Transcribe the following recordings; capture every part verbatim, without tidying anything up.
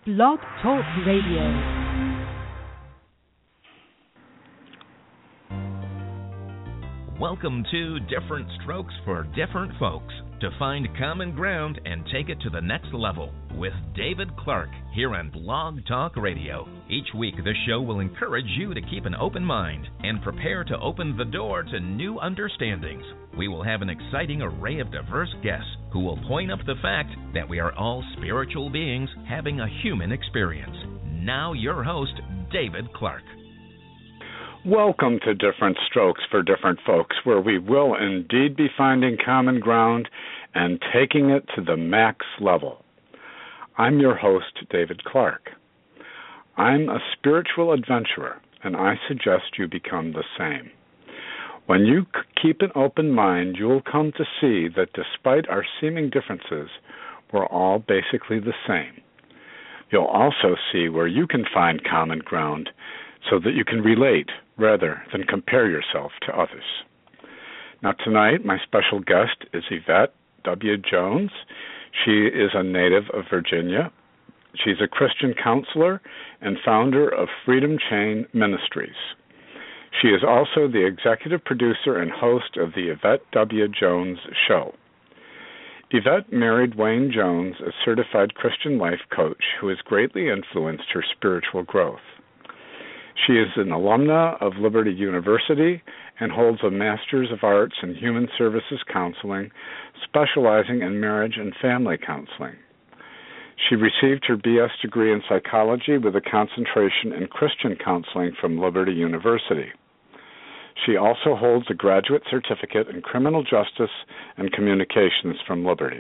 Blog Talk Radio. Welcome to Different Strokes for Different Folks, to find common ground and take it to the next level with David Clark here on Blog Talk Radio. Each week, the show will encourage you to keep an open mind and prepare to open the door to new understandings. We will have an exciting array of diverse guests who will point up the fact that we are all spiritual beings having a human experience. Now, your host, David Clark. Welcome to Different Strokes for Different Folks, where we will indeed be finding common ground and taking it to the max level. I'm your host, David Clark. I'm a spiritual adventurer, and I suggest you become the same. When you keep an open mind, you'll come to see that despite our seeming differences, we're all basically the same. You'll also see where you can find common ground so that you can relate rather than compare yourself to others. Now tonight, my special guest is Yvette W. Jones. She is a native of Virginia. She's a Christian counselor and founder of Freedom Chain Ministries. She is also the executive producer and host of the Yvette W. Jones Show. Yvette married Wayne Jones, a certified Christian life coach who has greatly influenced her spiritual growth. She is an alumna of Liberty University and holds a Master's of Arts in Human Services Counseling, specializing in marriage and family counseling. She received her B S degree in psychology with a concentration in Christian counseling from Liberty University. She also holds a graduate certificate in criminal justice and communications from Liberty.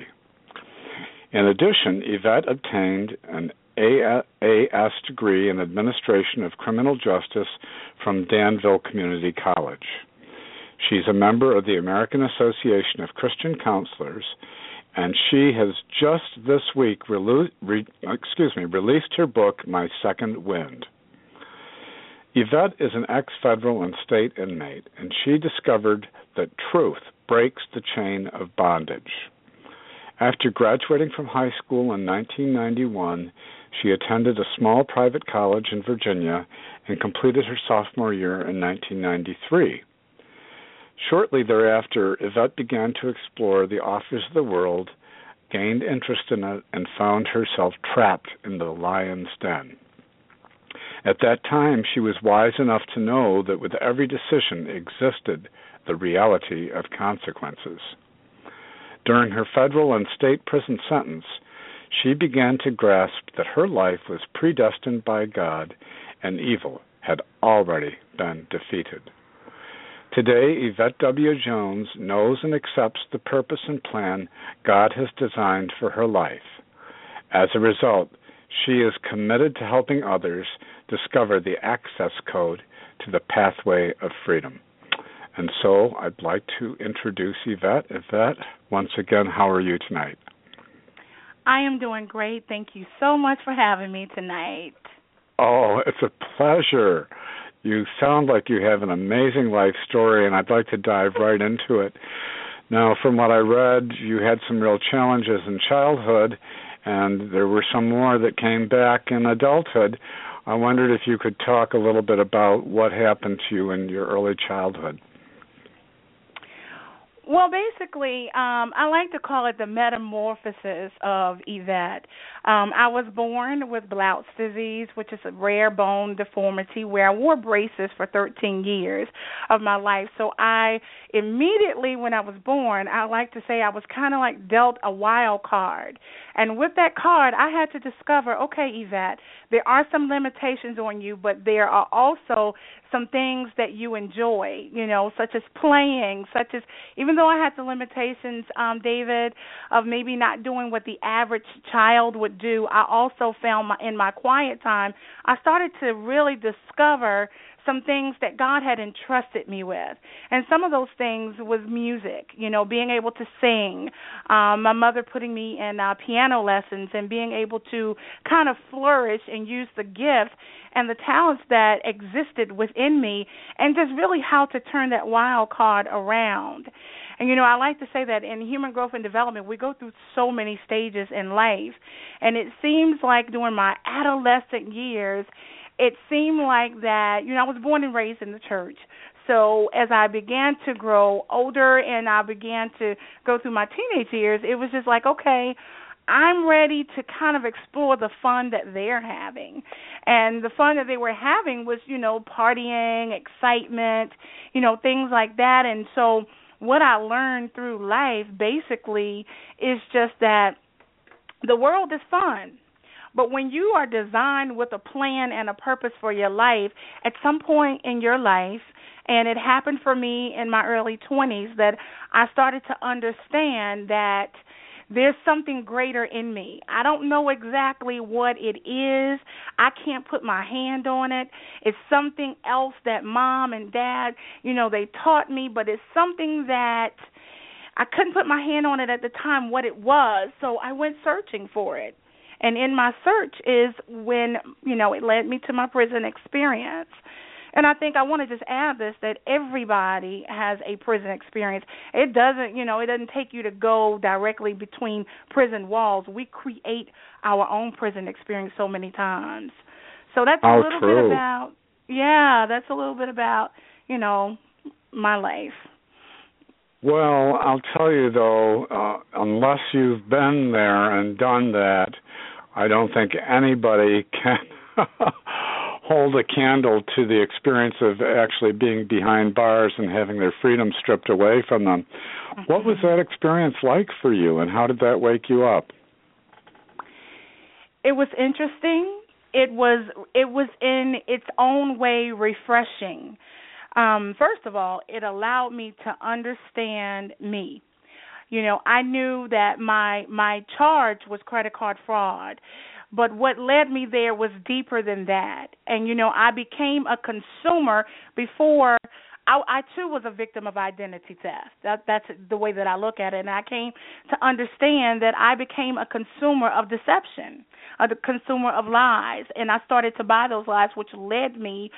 In addition, Yvette obtained an A S degree in Administration of Criminal Justice from Danville Community College. She's a member of the American Association of Christian Counselors, and she has just this week relu- re- excuse me, released her book, My Second Wind. Yvette is an ex-federal and state inmate, and she discovered that truth breaks the chain of bondage. After graduating from high school in nineteen ninety-one, she attended a small private college in Virginia and completed her sophomore year in nineteen ninety-three. Shortly thereafter, Yvette began to explore the offers of the world, gained interest in it, and found herself trapped in the lion's den. At that time, she was wise enough to know that with every decision existed the reality of consequences. During her federal and state prison sentence, she began to grasp that her life was predestined by God and evil had already been defeated. Today, Yvette W. Jones knows and accepts the purpose and plan God has designed for her life. As a result, she is committed to helping others discover the access code to the pathway of freedom. And so I'd like to introduce Yvette. Yvette, once again, how are you tonight? I am doing great. Thank you so much for having me tonight. Oh, it's a pleasure. You sound like you have an amazing life story, and I'd like to dive right into it. Now, from what I read, you had some real challenges in childhood, and there were some more that came back in adulthood. I wondered if you could talk a little bit about what happened to you in your early childhood. Well, basically, um, I like to call it the metamorphosis of Yvette. Um, I was born with Blount's disease, which is a rare bone deformity where I wore braces for thirteen years of my life. So I immediately, when I was born, I like to say I was kind of like dealt a wild card. And with that card, I had to discover, okay, Yvette, there are some limitations on you, but there are also some things that you enjoy, you know, such as playing, such as, even though I had the limitations, um, David, of maybe not doing what the average child would do, I also found my, in my quiet time, I started to really discover some things that God had entrusted me with. And some of those things was music, you know, being able to sing, um, my mother putting me in uh, piano lessons and being able to kind of flourish and use the gift and the talents that existed within me and just really how to turn that wild card around. And, you know, I like to say that in human growth and development, we go through so many stages in life. And it seems like during my adolescent years, it seemed like that, you know, I was born and raised in the church. So as I began to grow older and I began to go through my teenage years, it was just like, okay, I'm ready to kind of explore the fun that they're having. And the fun that they were having was, you know, partying, excitement, you know, things like that. And so what I learned through life basically is just that the world is fun. But when you are designed with a plan and a purpose for your life, at some point in your life, and it happened for me in my early twenties, that I started to understand that there's something greater in me. I don't know exactly what it is. I can't put my hand on it. It's something else that mom and dad, you know, they taught me, but it's something that I couldn't put my hand on it at the time what it was, so I went searching for it. And in my search is when, you know, it led me to my prison experience. And I think I want to just add this, that everybody has a prison experience. It doesn't, you know, it doesn't take you to go directly between prison walls. We create our own prison experience so many times. So that's a oh, little true. bit about, yeah, that's a little bit about, you know, my life. Well, I'll tell you, though, uh, unless you've been there and done that, I don't think anybody can hold a candle to the experience of actually being behind bars and having their freedom stripped away from them. Mm-hmm. What was that experience like for you, and how did that wake you up? It was interesting. It was it was in its own way refreshing. Um, first of all, it allowed me to understand me. You know, I knew that my my charge was credit card fraud. But what led me there was deeper than that. And, you know, I became a consumer before I, I too, was a victim of identity theft. That, that's the way that I look at it. And I came to understand that I became a consumer of deception, a consumer of lies. And I started to buy those lies, which led me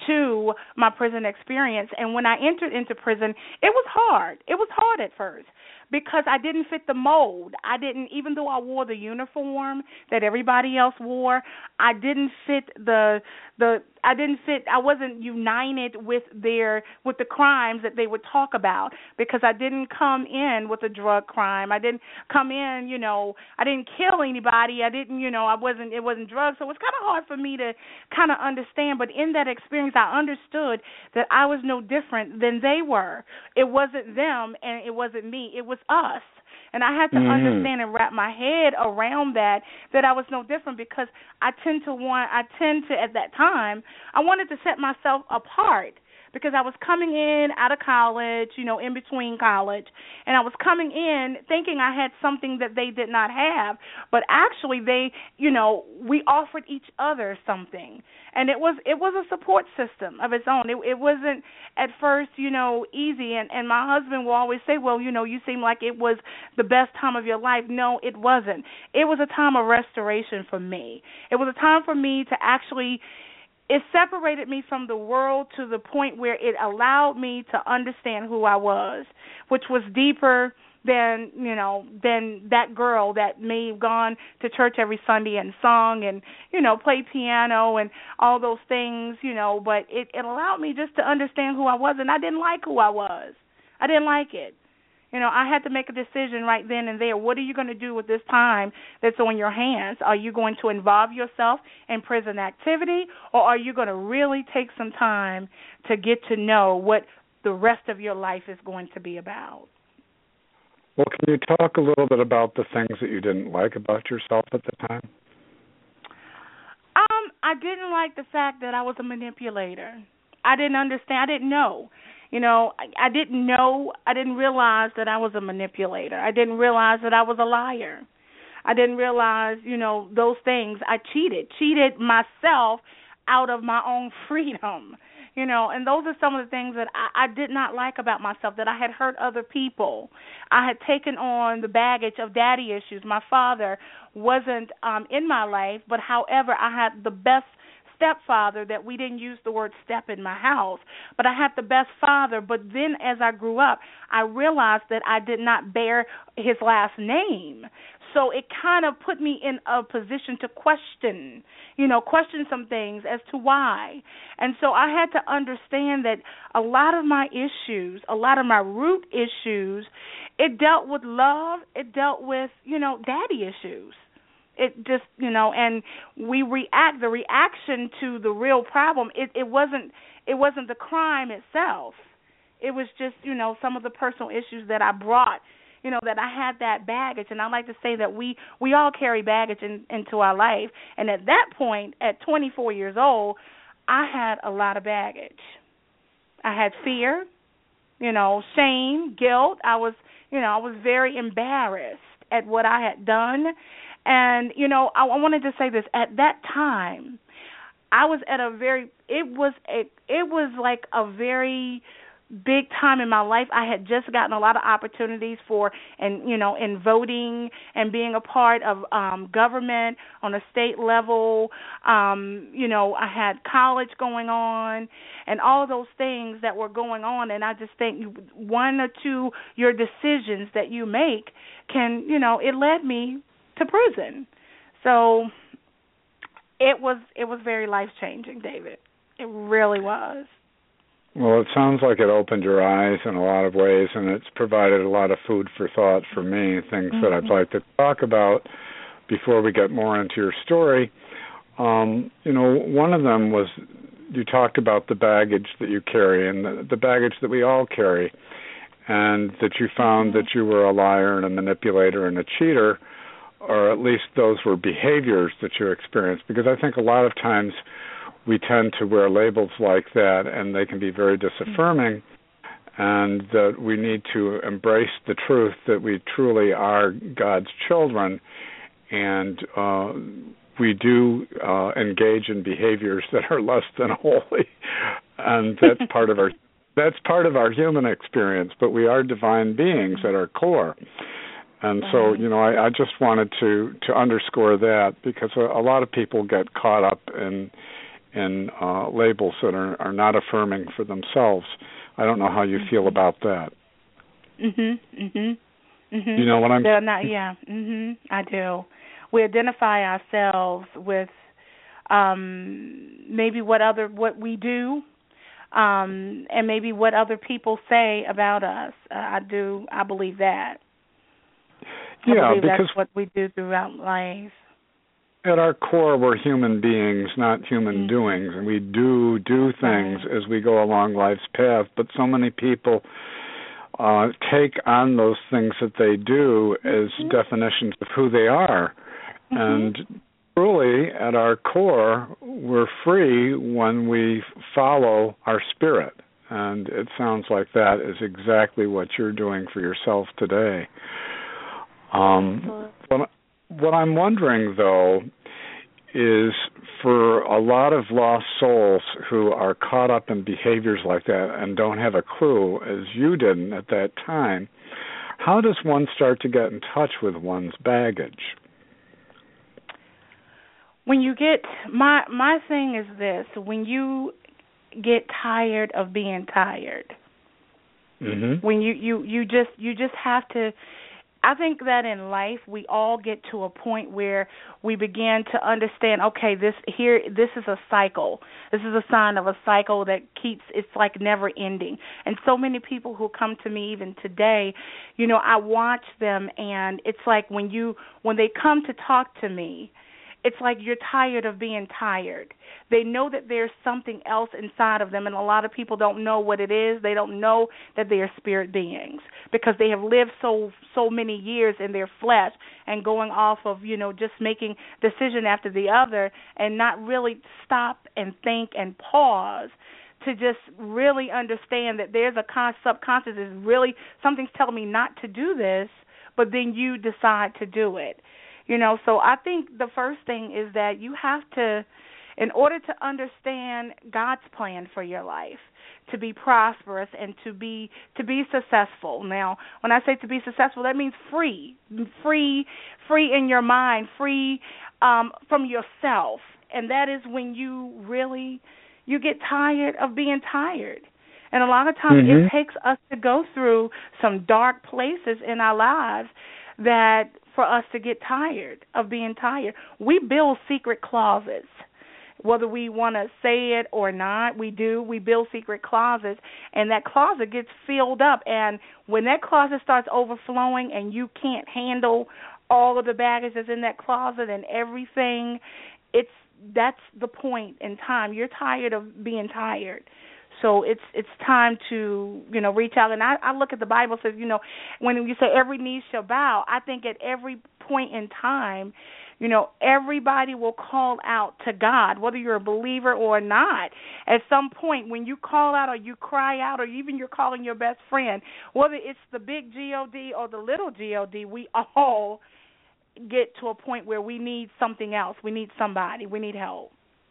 to my prison experience. And when I entered into prison, it was hard. It was hard at first, because I didn't fit the mold. I didn't, even though I wore the uniform that everybody else wore, I didn't fit the the I didn't fit I wasn't united with their with the crimes that they would talk about, because I didn't come in with a drug crime. I didn't come in, you know, I didn't kill anybody. I didn't, you know, I wasn't it wasn't drugs. So it was kind of hard for me to kind of understand, but in that experience I understood that I was no different than they were. It wasn't them and it wasn't me. It was us. And I had to mm-hmm. understand and wrap my head around that, that I was no different, because I tend to want, I tend to, at that time, I wanted to set myself apart, because I was coming in out of college, you know, in between college, and I was coming in thinking I had something that they did not have, but actually they, you know, we offered each other something, and it was it was a support system of its own. It, it wasn't at first, you know, easy, and, and my husband will always say, well, you know, you seem like it was the best time of your life. No, it wasn't. It was a time of restoration for me. It was a time for me to actually, it separated me from the world to the point where it allowed me to understand who I was, which was deeper than, you know, than that girl that may have gone to church every Sunday and sung and, you know, played piano and all those things, you know, but it, it allowed me just to understand who I was, and I didn't like who I was. I didn't like it. You know, I had to make a decision right then and there. What are you going to do with this time that's on your hands? Are you going to involve yourself in prison activity, or are you going to really take some time to get to know what the rest of your life is going to be about? Well, can you talk a little bit about the things that you didn't like about yourself at the time? Um, I didn't like the fact that I was a manipulator. I didn't understand. I didn't know. You know, I, I didn't know, I didn't realize that I was a manipulator. I didn't realize that I was a liar. I didn't realize, you know, those things. I cheated, cheated myself out of my own freedom, you know, and those are some of the things that I, I did not like about myself, that I had hurt other people. I had taken on the baggage of daddy issues. My father wasn't um, in my life, but however, I had the best stepfather that we didn't use the word step in my house, but I had the best father. But then as I grew up, I realized that I did not bear his last name. So it kind of put me in a position to question, you know, question some things as to why. And so I had to understand that a lot of my issues, a lot of my root issues, it dealt with love. It dealt with, you know, daddy issues. It just, you know, and we react, the reaction to the real problem, it, it wasn't it wasn't the crime itself. It was just, you know, some of the personal issues that I brought, you know, that I had that baggage. And I like to say that we, we all carry baggage in, into our life. And at that point, at twenty-four years old, I had a lot of baggage. I had fear, you know, shame, guilt. I was, you know, I was very embarrassed at what I had done. And, you know, I, I wanted to say this. At that time, I was at a very, it was a, it was like a very big time in my life. I had just gotten a lot of opportunities for, and you know, in voting and being a part of um, government on a state level. Um, you know, I had college going on and all of those things that were going on. And I just think one or two your decisions that you make can, you know, it led me to prison. So it was it was very life changing, David. It really was. Well, it sounds like it opened your eyes in a lot of ways, and it's provided a lot of food for thought for me, things mm-hmm. that I'd like to talk about before we get more into your story. Um, you know, one of them was you talked about the baggage that you carry and the, the baggage that we all carry, and that you found mm-hmm. that you were a liar and a manipulator and a cheater, or at least those were behaviors that you experienced, because I think a lot of times we tend to wear labels like that, and they can be very disaffirming, and that we need to embrace the truth that we truly are God's children, and uh, we do uh, engage in behaviors that are less than holy, and that's part of our that's part of our human experience. But we are divine beings at our core. And so, you know, I, I just wanted to, to underscore that, because a, a lot of people get caught up in in uh, labels that are, are not affirming for themselves. I don't know how you feel about that. Mhm. Mhm. Mhm. You know what I'm? They're not. Yeah. Mhm. I do. We identify ourselves with um, maybe what other what we do, um, and maybe what other people say about us. Uh, I do. I believe that. I yeah, believe because that's what we do throughout life. At our core, we're human beings, not human mm-hmm. doings, and we do do things right. as we go along life's path. But so many people uh, take on those things that they do as mm-hmm. definitions of who they are. Mm-hmm. And truly, at our core, we're free when we follow our spirit. And it sounds like that is exactly what you're doing for yourself today. Um, what, what I'm wondering, though, is for a lot of lost souls who are caught up in behaviors like that and don't have a clue, as you didn't at that time, how does one start to get in touch with one's baggage? When you get, my my thing is this, when you get tired of being tired, mm-hmm. when you, you, you just you just have to, I think that in life we all get to a point where we begin to understand, okay, this here this is a cycle. This is a sign of a cycle that keeps, it's like never ending. And so many people who come to me even today, you know, I watch them, and it's like when you when they come to talk to me, it's like you're tired of being tired. They know that there's something else inside of them, and a lot of people don't know what it is. They don't know that they are spirit beings because they have lived so so many years in their flesh and going off of, you know, just making decision after the other and not really stop and think and pause to just really understand that there's a con- subconscious is really, something's telling me not to do this, but then you decide to do it. You know, so I think the first thing is that you have to, in order to understand God's plan for your life, to be prosperous and to be to be successful. Now, when I say to be successful, that means free, free, free in your mind, free um, from yourself, and that is when you really, you get tired of being tired. And a lot of times mm-hmm. it takes us to go through some dark places in our lives that for us to get tired of being tired. We build secret closets. Whether we want to say it or not, we do. We build secret closets, and that closet gets filled up. And when that closet starts overflowing and you can't handle all of the baggage that's in that closet and everything, it's that's the point in time. You're tired of being tired. So it's it's time to, you know, reach out. And I, I look at the Bible, says, you know, when you say every knee shall bow, I think at every point in time, you know, everybody will call out to God, whether you're a believer or not. At some point, when you call out or you cry out or even you're calling your best friend, whether it's the big G O D or the little G O D, we all get to a point where we need something else. We need somebody. We need help.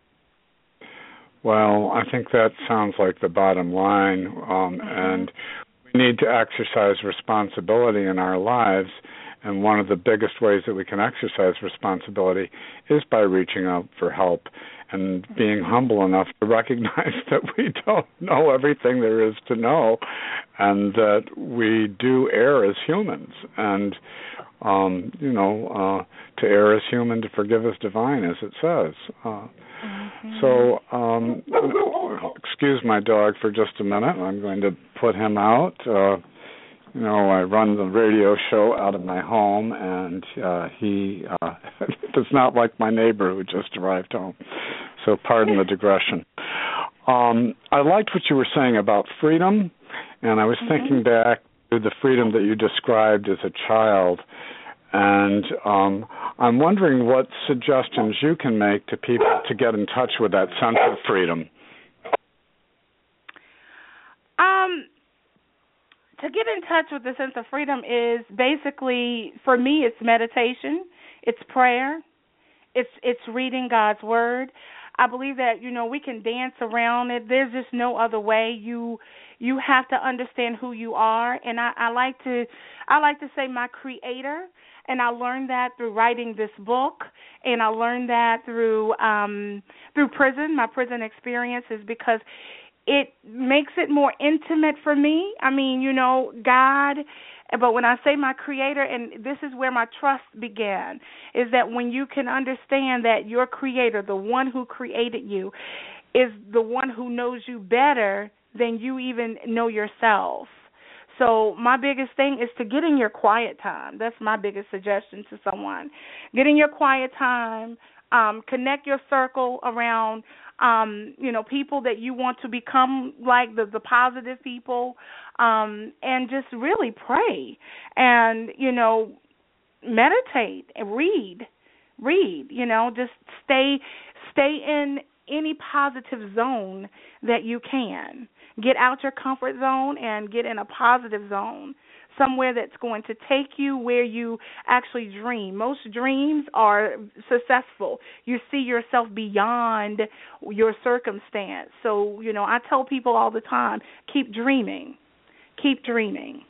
Well, I think that sounds like the bottom line, um, mm-hmm. and we need to exercise responsibility in our lives, and one of the biggest ways that we can exercise responsibility is by reaching out for help and being humble enough to recognize that we don't know everything there is to know, and that we do err as humans, and um, you know, uh, to err as human, to forgive as divine, as it says. Uh, Mm-hmm. So, um, excuse my dog for just a minute. I'm going to put him out. Uh, you know, I run the radio show out of my home, and uh, he uh, does not like my neighbor who just arrived home. So, pardon the digression. Um, I liked what you were saying about freedom, and I was mm-hmm. thinking back to the freedom that you described as a child. And um, I'm wondering what suggestions you can make to people to get in touch with that sense of freedom. Um, to get in touch with the sense of freedom is basically, for me, it's meditation, it's prayer, it's it's reading God's Word. I believe that, you know, we can dance around it. There's just no other way. You you have to understand who you are, and I, I like to I like to say my Creator. And I learned that through writing this book, and I learned that through um, through prison, my prison experiences, because it makes it more intimate for me. I mean, you know, God, but when I say my Creator, and this is where my trust began, is that when you can understand that your Creator, the one who created you, is the one who knows you better than you even know yourself. So my biggest thing is to get in your quiet time. That's my biggest suggestion to someone. Get in your quiet time. Um, connect your circle around, um, you know, people that you want to become like the, the positive people, um, and just really pray and, you know, meditate and read. Read, you know, just stay stay in any positive zone that you can. Get out your comfort zone and get in a positive zone, somewhere that's going to take you where you actually dream. Most dreams are successful. You see yourself beyond your circumstance. So, you know, I tell people all the time, keep dreaming. Keep dreaming.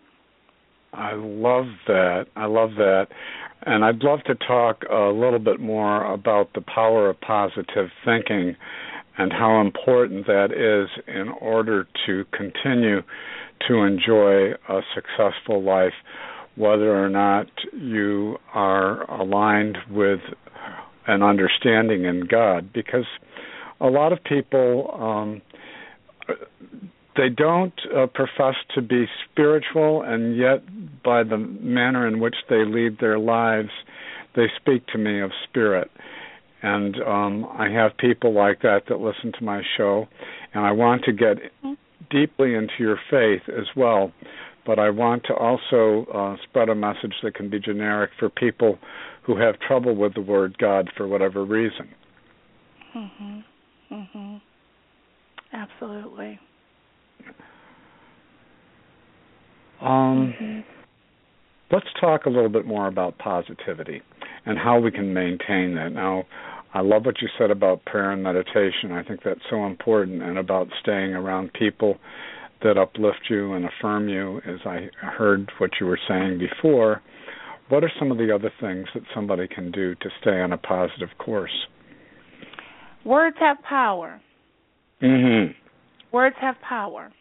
I love that. I love that. And I'd love to talk a little bit more about the power of positive thinking and how important that is in order to continue to enjoy a successful life, whether or not you are aligned with an understanding in God. Because a lot of people, um, they don't uh, profess to be spiritual, and yet by the manner in which they lead their lives, they speak to me of spirit. And um, I have people like that that listen to my show, and I want to get deeply into your faith as well, but I want to also uh, spread a message that can be generic for people who have trouble with the word God for whatever reason. Mhm. Mhm. Absolutely. Um, mm-hmm. Let's talk a little bit more about positivity and how we can maintain that. Now, I love what you said about prayer and meditation. I think that's so important, and about staying around people that uplift you and affirm you, as I heard what you were saying before. What are some of the other things that somebody can do to stay on a positive course? Words have power. Mhm. Words have power.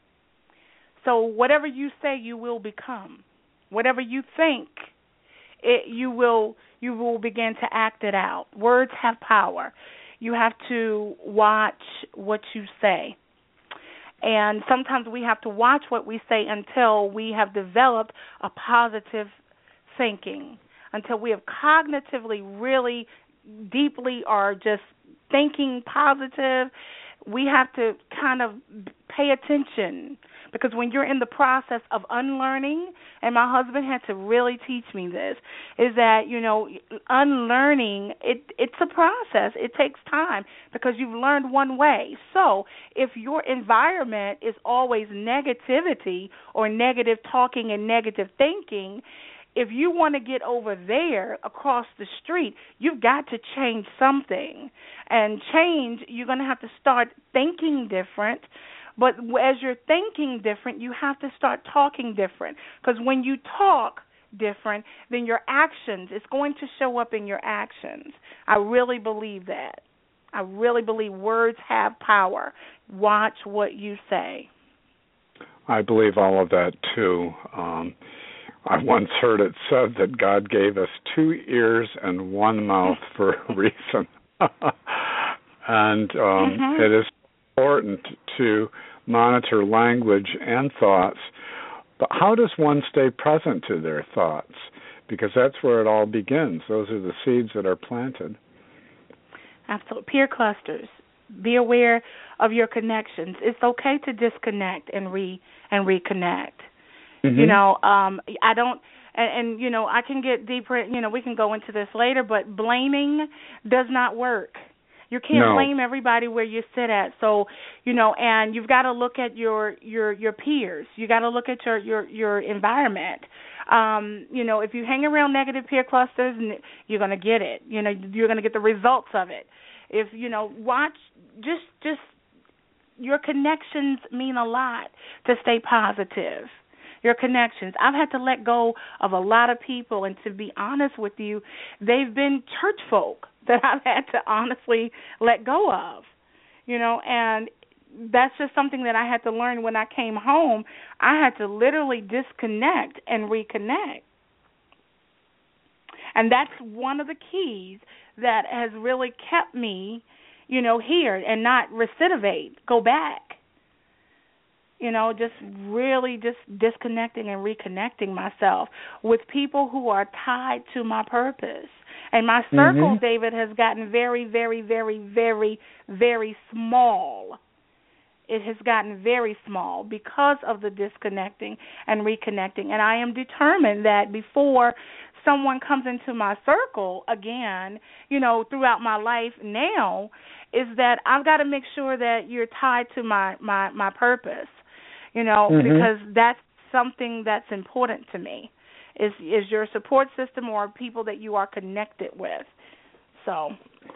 So whatever you say, you will become. Whatever you think, it, you will you will begin to act it out. Words have power. You have to watch what you say. And sometimes we have to watch what we say until we have developed a positive thinking, until we have cognitively really deeply are just thinking positive. We have to kind of pay attention, because when you're in the process of unlearning, and my husband had to really teach me this, is that, you know, unlearning, it it's a process. It takes time because you've learned one way. So if your environment is always negativity or negative talking and negative thinking, if you want to get over there across the street, you've got to change something. And change, you're going to have to start thinking different. But as you're thinking different, you have to start talking different. Because when you talk different, then your actions, it's going to show up in your actions. I really believe that. I really believe words have power. Watch what you say. I believe all of that, too. Um, I once heard it said that God gave us two ears and one mouth for a reason. and um, mm-hmm. it is important to monitor language and thoughts. But how does one stay present to their thoughts? Because that's where it all begins. Those are the seeds that are planted. Absolutely. Peer clusters. Be aware of your connections. It's okay to disconnect and re and reconnect. Mm-hmm. You know, um, I don't, and, and, you know, I can get deeper, you know, we can go into this later, but blaming does not work. You can't no. blame everybody where you sit at. So, you know, and you've got to look at your, your, your peers. You got to look at your, your, your environment. Um, you know, if you hang around negative peer clusters, you're going to get it. You know, you're going to get the results of it. If, you know, watch, just, just, your connections mean a lot to stay positive. Your connections. I've had to let go of a lot of people, and to be honest with you, they've been church folk that I've had to honestly let go of, you know, and that's just something that I had to learn when I came home. I had to literally disconnect and reconnect. And that's one of the keys that has really kept me, you know, here and not recidivate, go back. You know, just really just disconnecting and reconnecting myself with people who are tied to my purpose. And my circle, mm-hmm. David, has gotten very, very, very, very, very small. It has gotten very small because of the disconnecting and reconnecting. And I am determined that before someone comes into my circle again, you know, throughout my life now, is that I've got to make sure that you're tied to my, my, my purpose. You know, mm-hmm. because that's something that's important to me, is is your support system or people that you are connected with. So,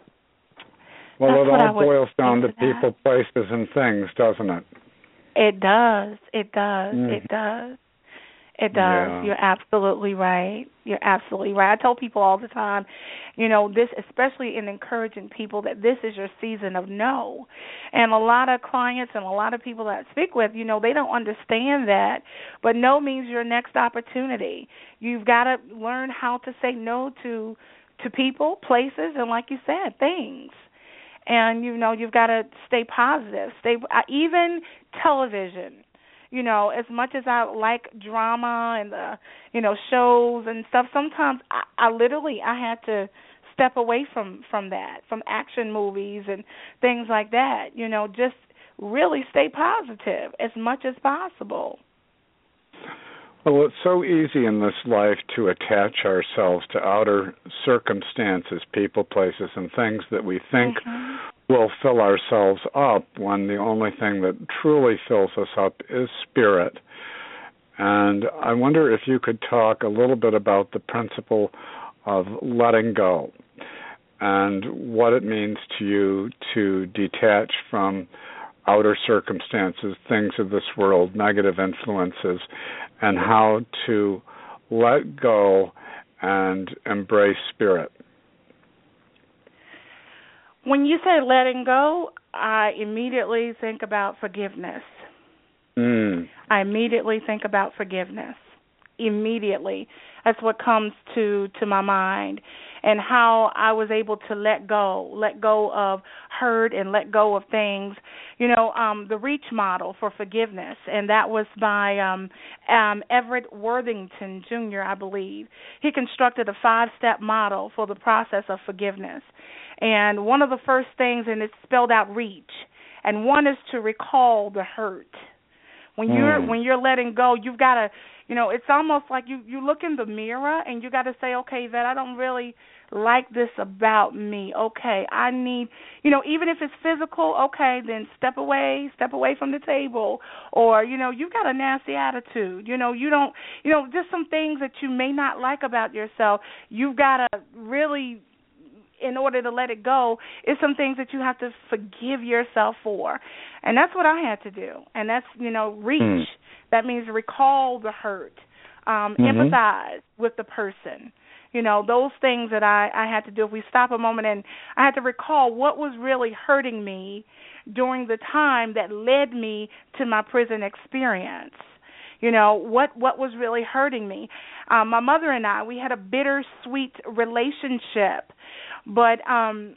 well, it all boils down to that. people, places, and things, doesn't it? It does. It does. Mm. It does. It does. Yeah. You're absolutely right. You're absolutely right. I tell people all the time, you know, this, especially in encouraging people, that this is your season of no. And a lot of clients and a lot of people that I speak with, you know, they don't understand that. But no means your next opportunity. You've got to learn how to say no to to people, places, and like you said, things. And, you know, you've got to stay positive. Stay even television. You know, as much as I like drama and the, you know, shows and stuff, sometimes I, I literally I had to step away from, from that, from action movies and things like that. You know, just really stay positive as much as possible. Well, it's so easy in this life to attach ourselves to outer circumstances, people, places, and things that we think mm-hmm. will fill ourselves up, when the only thing that truly fills us up is spirit. And I wonder if you could talk a little bit about the principle of letting go and what it means to you to detach from outer circumstances, things of this world, negative influences, and how to let go and embrace spirit. When you say letting go, I immediately think about forgiveness. Mm. I immediately think about forgiveness. Immediately. That's what comes to, to my mind, and how I was able to let go, let go of hurt and let go of things. You know, um, the REACH model for forgiveness, and that was by um, um, Everett Worthington Junior, I believe. He constructed a five-step model for the process of forgiveness. And one of the first things, and it's spelled out REACH, and one is to recall the hurt. When you're mm. when you're letting go, you've got to, you know, it's almost like you, you look in the mirror and you got to say, okay, Yvette, I don't really like this about me. Okay, I need, you know, even if it's physical, okay, then step away, step away from the table. Or, you know, you've got a nasty attitude. You know, you don't, you know, just some things that you may not like about yourself. You've got to really, in order to let it go, is some things that you have to forgive yourself for. And that's what I had to do. And that's, you know, reach. Mm. That means recall the hurt, um, mm-hmm. empathize with the person. You know, those things that I, I had to do. If we stop a moment, and I had to recall what was really hurting me during the time that led me to my prison experience. You know, what, what was really hurting me. Um, my mother and I, we had a bittersweet relationship. But um,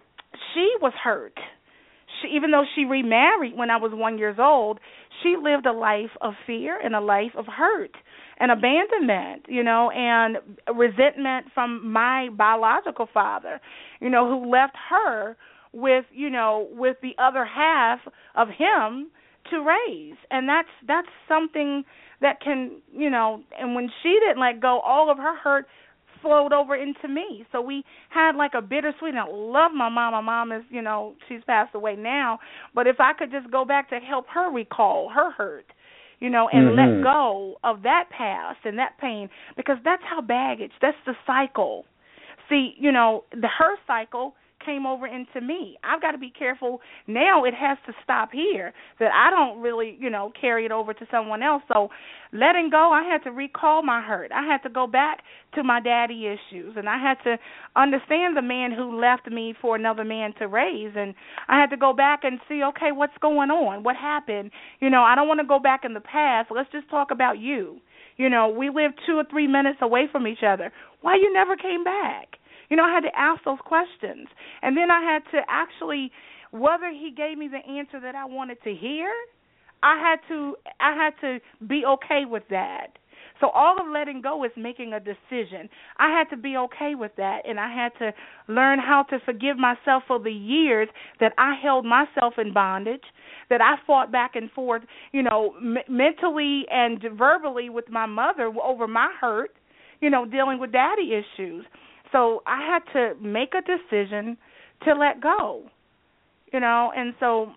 she was hurt. She, even though she remarried when I was one year old, she lived a life of fear and a life of hurt and abandonment, you know, and resentment from my biological father, you know, who left her with, you know, with the other half of him to raise. And that's that's something that can, you know, and when she didn't let go, all of her hurt flowed over into me. So we had like a bittersweet, and I love my mom. My mom is, you know, she's passed away now. But if I could just go back to help her recall her hurt, you know, and mm-hmm. let go of that past and that pain, because that's how baggage, that's the cycle. See, you know, the her cycle came over into me. I've got to be careful now. It has to stop here, that I don't really, you know, carry it over to someone else. So letting go, I had to recall my hurt. I had to go back to my daddy issues, and I had to understand the man who left me for another man to raise, and I had to go back and see, okay, what's going on? What happened? You know, I don't want to go back in the past. Let's just talk about you. You know, we lived two or three minutes away from each other. Why you never came back? You know, I had to ask those questions. And then I had to actually, whether he gave me the answer that I wanted to hear, I had to I had to be okay with that. So all of letting go is making a decision. I had to be okay with that, and I had to learn how to forgive myself for the years that I held myself in bondage, that I fought back and forth, you know, m- mentally and verbally with my mother over my hurt, you know, dealing with daddy issues. So I had to make a decision to let go, you know, and so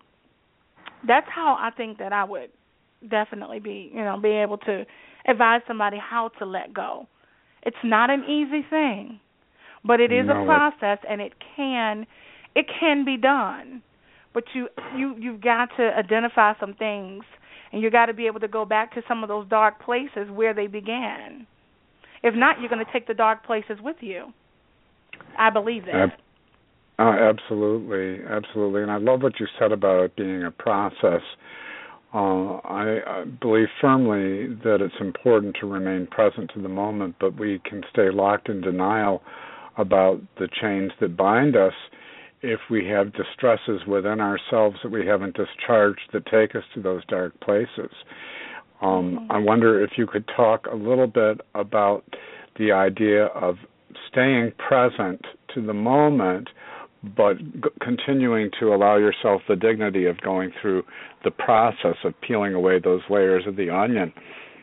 that's how I think that I would definitely be, you know, be able to advise somebody how to let go. It's not an easy thing, but it is no, a process, and it can it can be done. But you you you've got to identify some things, and you got to be able to go back to some of those dark places where they began. If not, you're going to take the dark places with you. I believe that. Ab- uh, absolutely, absolutely. And I love what you said about it being a process. Uh, I, I believe firmly that it's important to remain present to the moment, but we can stay locked in denial about the chains that bind us if we have distresses within ourselves that we haven't discharged that take us to those dark places. Um, mm-hmm. I wonder if you could talk a little bit about the idea of staying present to the moment, but g- continuing to allow yourself the dignity of going through the process of peeling away those layers of the onion.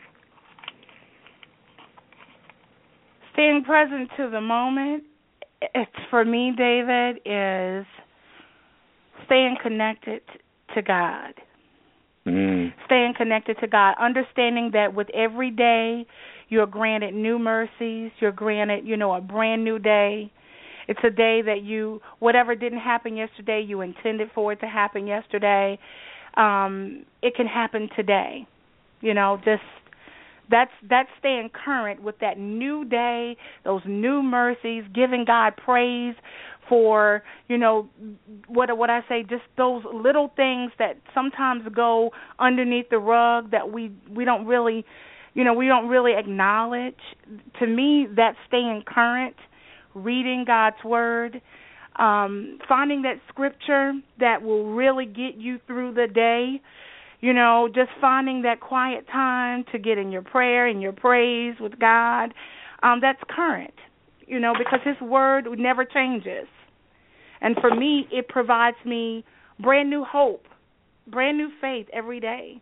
Staying present to the moment, it's, for me, David, is staying connected to God. Mm. Staying connected to God, understanding that with every day you're granted new mercies, you're granted, you know, a brand new day. It's a day that you, whatever didn't happen yesterday, you intended for it to happen yesterday. Um, it can happen today. You know, just that's that's staying current with that new day, those new mercies, giving God praise for, you know, what what I say, just those little things that sometimes go underneath the rug that we we don't really, you know, we don't really acknowledge. To me, that's staying current, reading God's Word, um, finding that scripture that will really get you through the day, you know, just finding that quiet time to get in your prayer and your praise with God. Um, that's current, you know, because His Word never changes. And for me, it provides me brand new hope, brand new faith every day.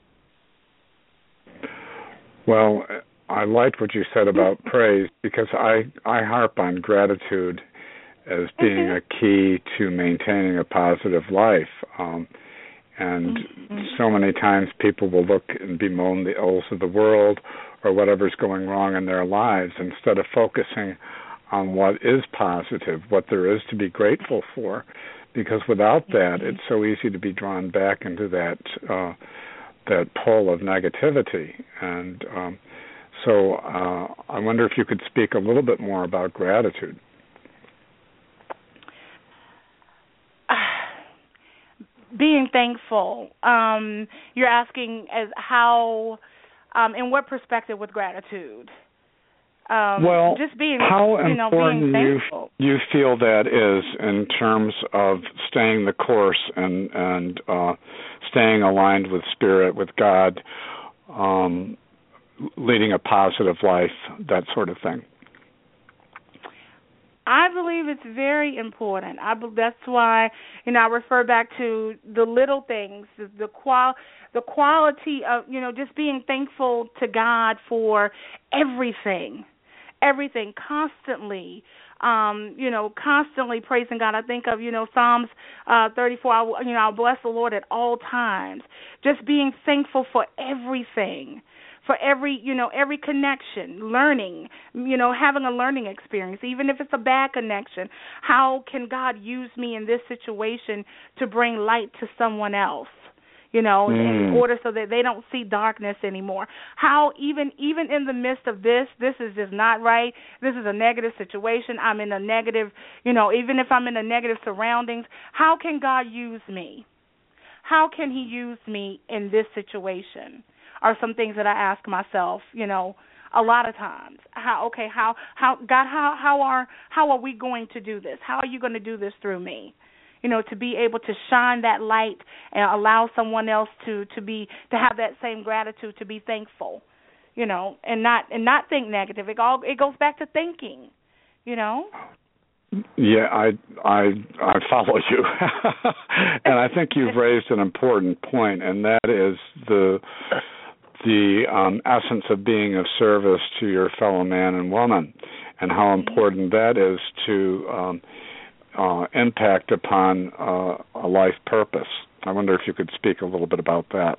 Well, I liked what you said about praise, because I, I harp on gratitude as being mm-hmm. a key to maintaining a positive life. Um, and mm-hmm. so many times people will look and bemoan the ills of the world or whatever's going wrong in their lives instead of focusing on what is positive, what there is to be grateful for, because without that, it's so easy to be drawn back into that uh, that pull of negativity. And um, so uh, I wonder if you could speak a little bit more about gratitude. Being thankful. Um, you're asking as how, um, in what perspective with gratitude? Um, well, just being, how you know, important being you you feel that is in terms of staying the course and and uh, staying aligned with Spirit, with God, um, leading a positive life, that sort of thing. I believe it's very important. I that's why, you know, I refer back to the little things, the, the qual the quality of, you know, just being thankful to God for everything. Everything, constantly, um, you know, constantly praising God. I think of, you know, Psalms uh, thirty-four, I, you know, I'll bless the Lord at all times. Just being thankful for everything, for every, you know, every connection, learning, you know, having a learning experience, even if it's a bad connection. How can God use me in this situation to bring light to someone else? You know, mm. in order so that they don't see darkness anymore. How even even in the midst of this, this is just not right. This is a negative situation. I'm in a negative, you know, even if I'm in a negative surroundings, how can God use me? How can He use me in this situation? Are some things that I ask myself, you know, a lot of times. How okay, how how God, how how are how are we going to do this? How are you going to do this through me? You know, to be able to shine that light and allow someone else to, to be to have that same gratitude, to be thankful, you know, and not and not think negative. It all it goes back to thinking, you know. Yeah, I I I follow you, and I think you've raised an important point, and that is the the um, essence of being of service to your fellow man and woman, and how important that is to um, Uh, impact upon uh, a life purpose. I wonder if you could speak a little bit about that.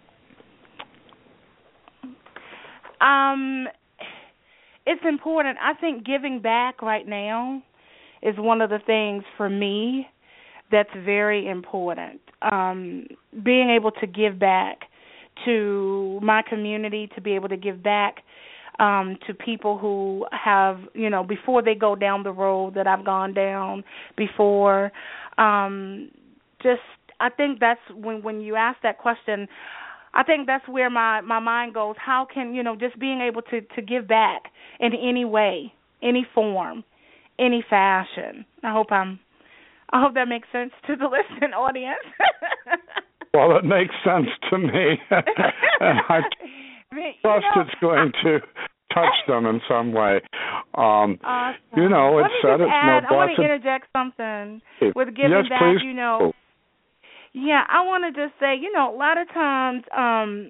Um, it's important. I think giving back right now is one of the things for me that's very important. Um, being able to give back to my community, to be able to give back Um, to people who have, you know, before they go down the road that I've gone down before. Um, just, I think that's when when you ask that question, I think that's where my, my mind goes. How can, you know, just being able to, to give back in any way, any form, any fashion. I hope I'm, I hope that makes sense to the listening audience. Well, it makes sense to me. And I trust you know, it's going to touch them in some way. Um, awesome. You know, it's said it's add, more blessed. I want to interject something with giving yes, back, please. you know. Yeah, I want to just say, you know, a lot of times um,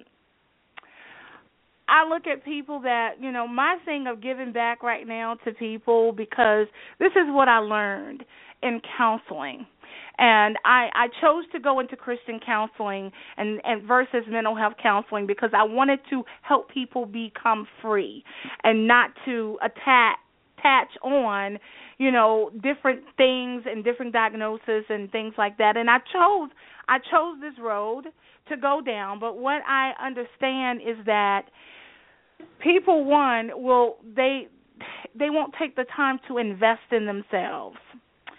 I look at people that, you know, my thing of giving back right now to people, because this is what I learned in counseling. And I, I chose to go into Christian counseling and, and versus mental health counseling because I wanted to help people become free and not to attach, attach on, you know, different things and different diagnoses and things like that. And I chose I chose this road to go down. But what I understand is that people, one, will they they won't take the time to invest in themselves.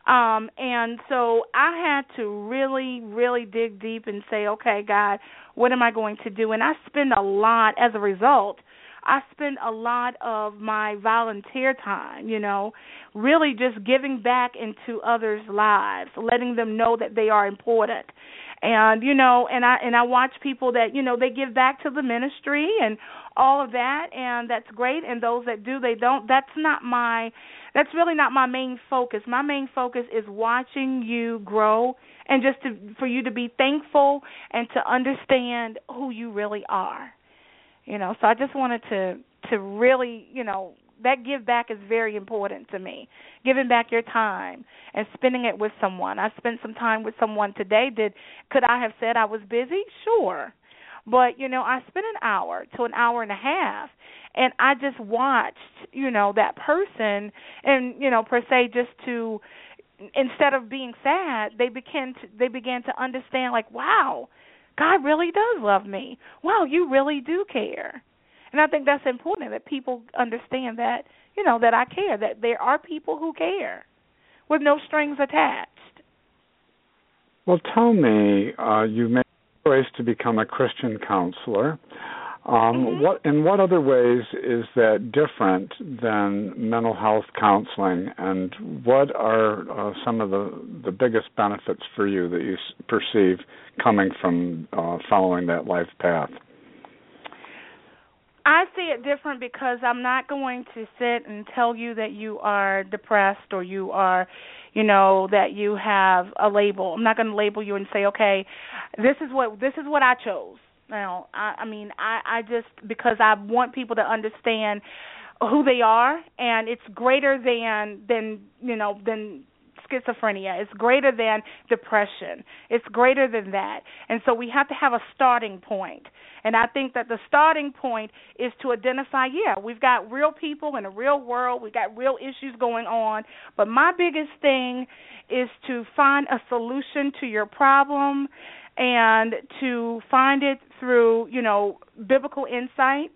Um, and so I had to really, really dig deep and say, okay, God, what am I going to do? And I spend a lot, as a result, I spend a lot of my volunteer time, you know, really just giving back into others' lives, letting them know that they are important. And, you know, and I and I watch people that, you know, they give back to the ministry and all of that, and that's great. And those that do, they don't. That's not my, that's really not my main focus. My main focus is watching you grow and just to, for you to be thankful and to understand who you really are. You know, so I just wanted to to really, you know, that give back is very important to me. Giving back your time and spending it with someone. I spent some time with someone today. Did could I have said I was busy? Sure. But, you know, I spent an hour to an hour and a half, and I just watched, you know, that person and, you know, per se just to, instead of being sad, they began to, they began to understand, like, wow, God really does love me. Wow, you really do care. And I think that's important, that people understand that, you know, that I care, that there are people who care with no strings attached. Well, tell me, uh, you made a choice to become a Christian counselor. Um, mm-hmm. What in what other ways is that different than mental health counseling, and what are uh, some of the, the biggest benefits for you that you s- perceive coming from uh, following that life path? I see it different because I'm not going to sit and tell you that you are depressed or you are, you know, that you have a label. I'm not going to label you and say, okay, this is what this is what I chose. Now, I, I mean, I, I just, because I want people to understand who they are, and it's greater than, than you know, than schizophrenia. It's greater than depression. It's greater than that. And so we have to have a starting point. And I think that the starting point is to identify, yeah, we've got real people in a real world. We've got real issues going on. But my biggest thing is to find a solution to your problem and to find it through, you know, biblical insight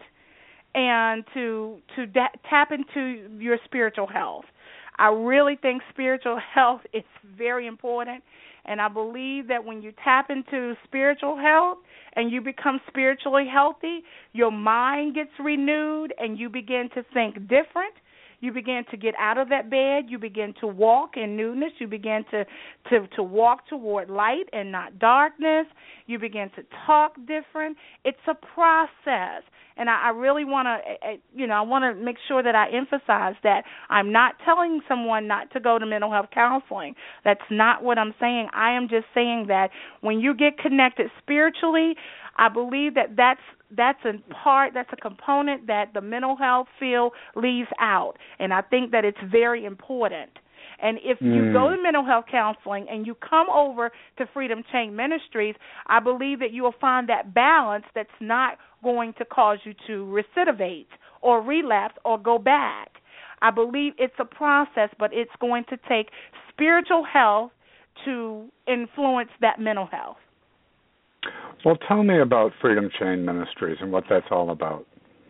and to to da- tap into your spiritual health. I really think spiritual health is very important, and I believe that when you tap into spiritual health and you become spiritually healthy, your mind gets renewed and you begin to think different. You begin to get out of that bed. You begin to walk in newness. You begin to, to, to walk toward light and not darkness. You begin to talk different. It's a process. And I, I really want to, you know, I want to make sure that I emphasize that I'm not telling someone not to go to mental health counseling. That's not what I'm saying. I am just saying that when you get connected spiritually, I believe that that's that's a part, that's a component that the mental health field leaves out, and I think that it's very important. And if mm. you go to mental health counseling and you come over to Freedom Chain Ministries, I believe that you will find that balance that's not going to cause you to recidivate or relapse or go back. I believe it's a process, but it's going to take spiritual health to influence that mental health. Well, tell me about Freedom Chain Ministries and what that's all about.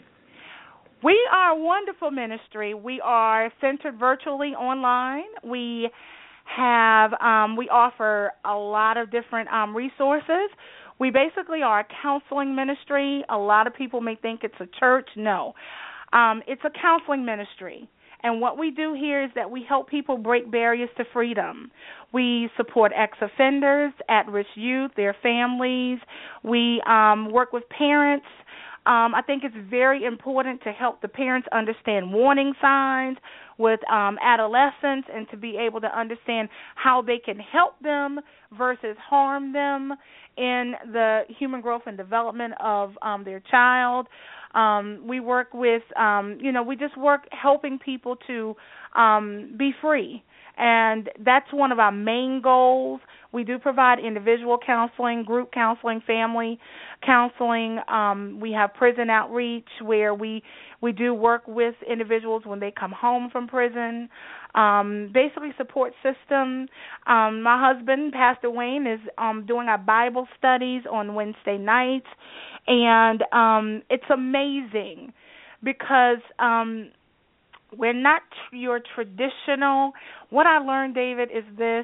We are a wonderful ministry. We are centered virtually online. We have um, we offer a lot of different um, resources. We basically are a counseling ministry. A lot of people may think it's a church. No, um, it's a counseling ministry. And what we do here is that we help people break barriers to freedom. We support ex-offenders, at-risk youth, their families. We um, work with parents. Um, I think it's very important to help the parents understand warning signs with um, adolescents and to be able to understand how they can help them versus harm them in the human growth and development of um, their child. Um, we work with, um, you know, we just work helping people to um, be free. And that's one of our main goals. We do provide individual counseling, group counseling, family counseling. Um, we have prison outreach where we, we do work with individuals when they come home from prison. Um, basically support system. Um, my husband, Pastor Wayne, is um, doing our Bible studies on Wednesday nights. And um, it's amazing because um, We're not tr- your traditional. What I learned, David, is this.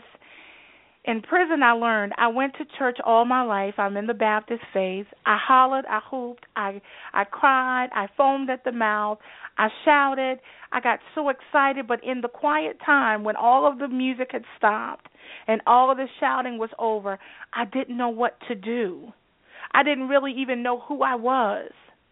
In prison, I learned. I went to church all my life. I'm in the Baptist faith. I hollered, I hooped, I I cried, I foamed at the mouth, I shouted. I got so excited, but in the quiet time when all of the music had stopped and all of the shouting was over, I didn't know what to do. I didn't really even know who I was.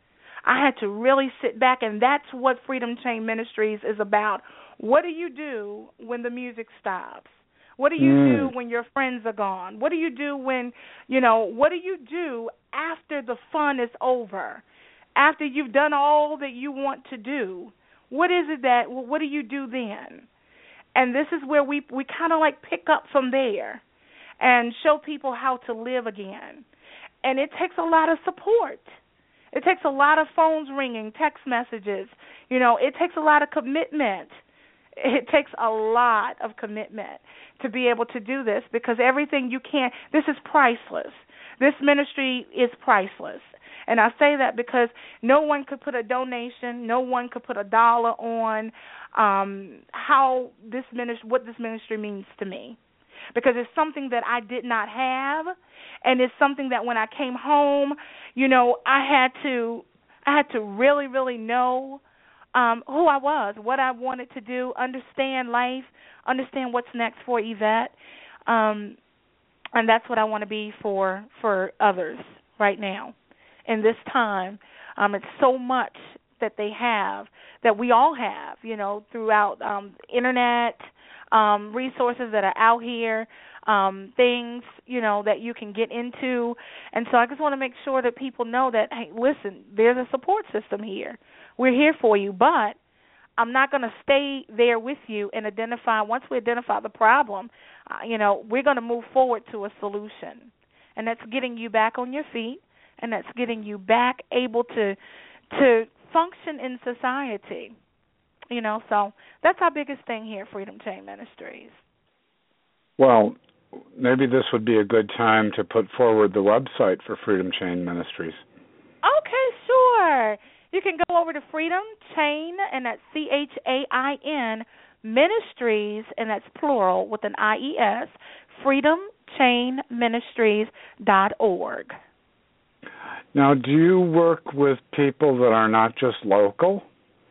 I had to really sit back, and that's what Freedom Chain Ministries is about. What do you do when the music stops? What do you mm. do when your friends are gone? What do you do when, you know, what do you do after the fun is over? After you've done all that you want to do? What is it that, what do you do then? And this is where we, we kind of like pick up from there and show people how to live again. And it takes a lot of support. It takes a lot of phones ringing, text messages. You know, it takes a lot of commitment. It takes a lot of commitment to be able to do this, because everything you can, this is priceless. This ministry is priceless. And I say that because no one could put a donation, no one could put a dollar on um, how this ministry, what this ministry means to me. Because it's something that I did not have, and it's something that when I came home, you know, I had to, I had to really, really know Um, who I was, what I wanted to do, understand life, understand what's next for Yvette, um, and that's what I want to be for for others right now. In this time, um, it's so much that they have, that we all have, you know, throughout um, internet, um, resources that are out here, um, things, you know, that you can get into. And so I just want to make sure that people know that, hey, listen, there's a support system here. We're here for you, but I'm not going to stay there with you and identify. Once we identify the problem, uh, you know, we're going to move forward to a solution, and that's getting you back on your feet, and that's getting you back able to to function in society. You know, so that's our biggest thing here at Freedom Chain Ministries. Well, maybe this would be a good time to put forward the website for Freedom Chain Ministries. Okay, sure. You can go over to Freedom Chain, and that's C H A I N, Ministries, and that's plural with an I E S, freedom chain ministries dot org. Now, do you work with people that are not just local?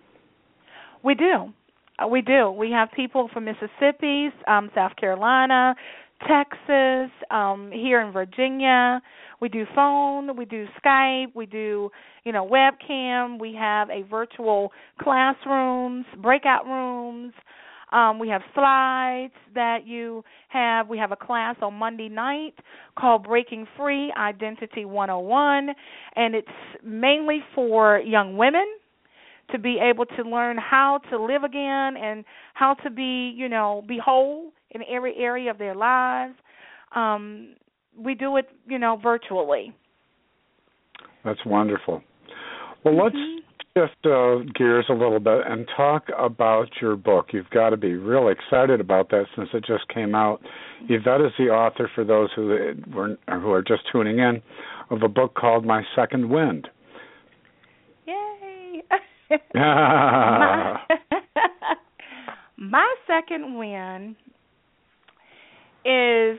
We do. Uh, we do. We have people from Mississippi, um, South Carolina, Texas, um, here in Virginia. We do phone, we do Skype, we do, you know, webcam. We have a virtual classrooms, breakout rooms. Um, we have slides that you have. We have a class on Monday night called Breaking Free, Identity one oh one, and it's mainly for young women to be able to learn how to live again and how to be, you know, be whole in every area of their lives. Um, we do it, you know, virtually. That's wonderful. Well, let's mm-hmm. shift uh, gears a little bit and talk about your book. You've got to be really excited about that since it just came out. Yvette is the author, for those who were who are just tuning in, of a book called My Second Wind. Yay! my, my second wind is,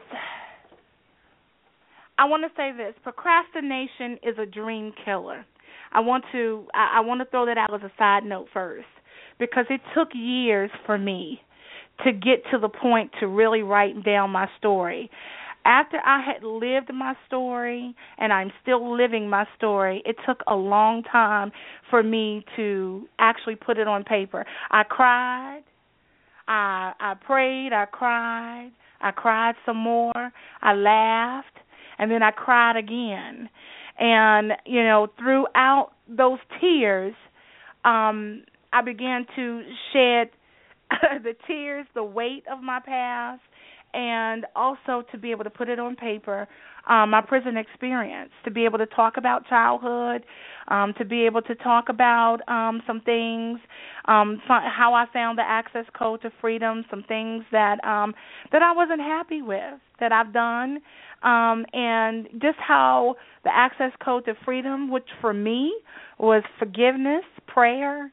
I want to say this: procrastination is a dream killer. I want to I, I want to throw that out as a side note first, because it took years for me to get to the point to really write down my story. After I had lived my story, and I'm still living my story, it took a long time for me to actually put it on paper. I cried, I I prayed, I cried, I cried some more, I laughed, and then I cried again. And, you know, throughout those tears, um, I began to shed the tears, the weight of my past, and also to be able to put it on paper, um, my prison experience, to be able to talk about childhood, um, to be able to talk about um, some things, um, how I found the access code to freedom, some things that um, that I wasn't happy with that I've done, um, and just how the access code to freedom, which for me was forgiveness, prayer,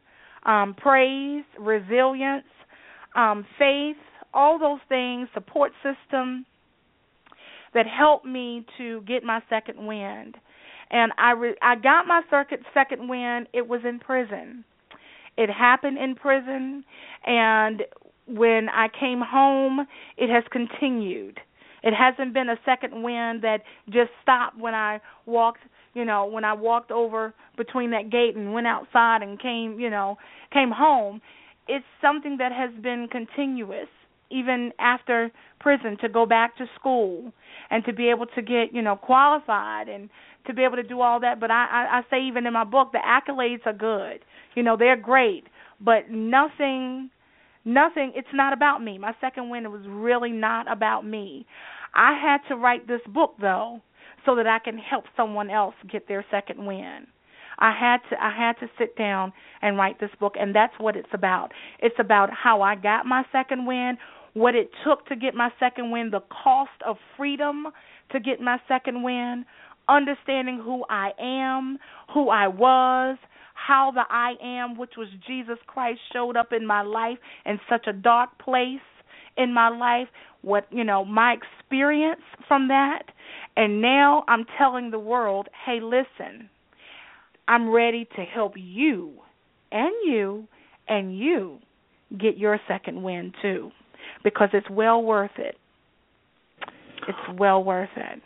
um, praise, resilience, um, faith, all those things, support system that helped me to get my second wind. And I re- I got my circuit second wind. It was in prison. It happened in prison, and when I came home, it has continued. It hasn't been a second wind that just stopped when I walked, you know, when I walked over between that gate and went outside and came, you know, came home. It's something that has been continuous, even after prison, to go back to school and to be able to get, you know, qualified and to be able to do all that. But I, I, I say even in my book, the accolades are good. You know, they're great, but nothing, nothing, it's not about me. My second wind was really not about me. I had to write this book, though, so that I can help someone else get their second wind. I had to I had to sit down and write this book, and that's what it's about. It's about how I got my second wind, what it took to get my second wind, the cost of freedom to get my second wind, understanding who I am, who I was, how the I am, which was Jesus Christ, showed up in my life in such a dark place in my life, what, you know, my experience from that. And now I'm telling the world, hey, listen, I'm ready to help you and you and you get your second wind too, because it's well worth it. It's well worth it.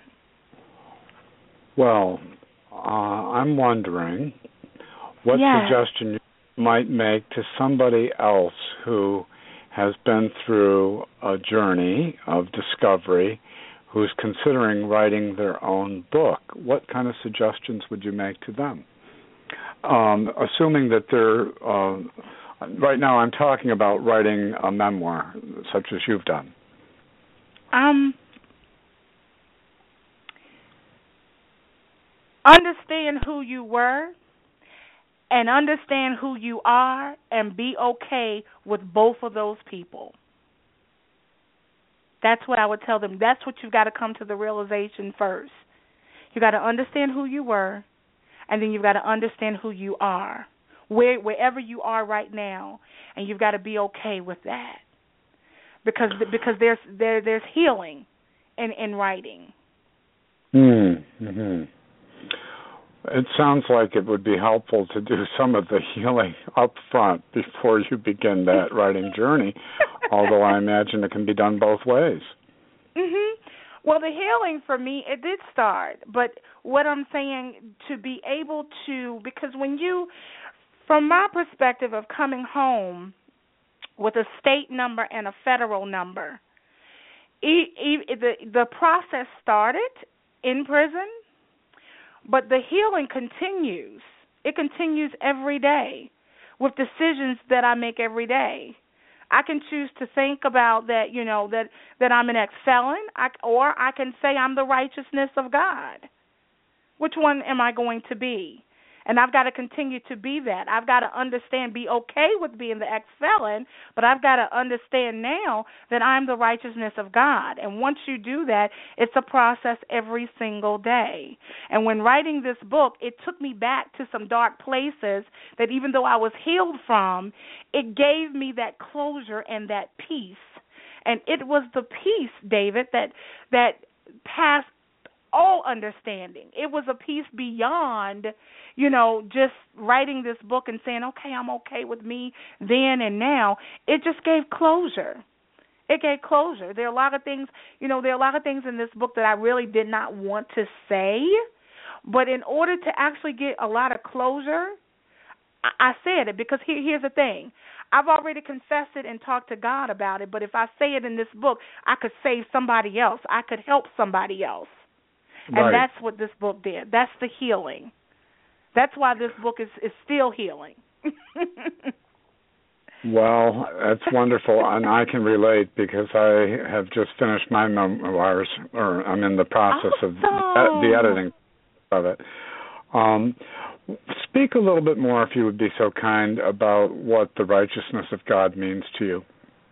Well, uh, I'm wondering what yes. suggestion you might make to somebody else who has been through a journey of discovery, who's considering writing their own book. What kind of suggestions would you make to them? Um, assuming that they're, uh, right now I'm talking about writing a memoir, such as you've done. Um, understand who you were and understand who you are and be okay with both of those people. That's what I would tell them. That's what you've got to come to the realization first. You've got to understand who you were, and then you've got to understand who you are, where, wherever you are right now, and you've got to be okay with that. Because because there's there there's healing in, in writing. Mm-hmm. It sounds like it would be helpful to do some of the healing up front before you begin that writing journey, although I imagine it can be done both ways. Mhm. Well, the healing for me, it did start, but what I'm saying, to be able to, because when you, from my perspective of coming home with a state number and a federal number, e- e- the the process started in prison, but the healing continues. It continues every day with decisions that I make every day. I can choose to think about that, you know, that, that I'm an ex-felon, I, or I can say I'm the righteousness of God. Which one am I going to be? And I've got to continue to be that. I've got to understand, be okay with being the ex-felon, but I've got to understand now that I'm the righteousness of God. And once you do that, it's a process every single day. And when writing this book, it took me back to some dark places that even though I was healed from, it gave me that closure and that peace. And it was the peace, David, that that passed all understanding. It was a peace beyond, you know, just writing this book and saying, okay, I'm okay with me then and now. It just gave closure. It gave closure. There are a lot of things, you know, there are a lot of things in this book that I really did not want to say, but in order to actually get a lot of closure, I, I said it because here, here's the thing. I've already confessed it and talked to God about it, but if I say it in this book, I could save somebody else. I could help somebody else. And Right. that's what this book did. That's the healing. That's why this book is, is still healing. Well, that's wonderful, and I can relate because I have just finished my memoirs, or I'm in the process awesome. of the, the editing of it. Um, speak a little bit more, if you would be so kind, about what the righteousness of God means to you.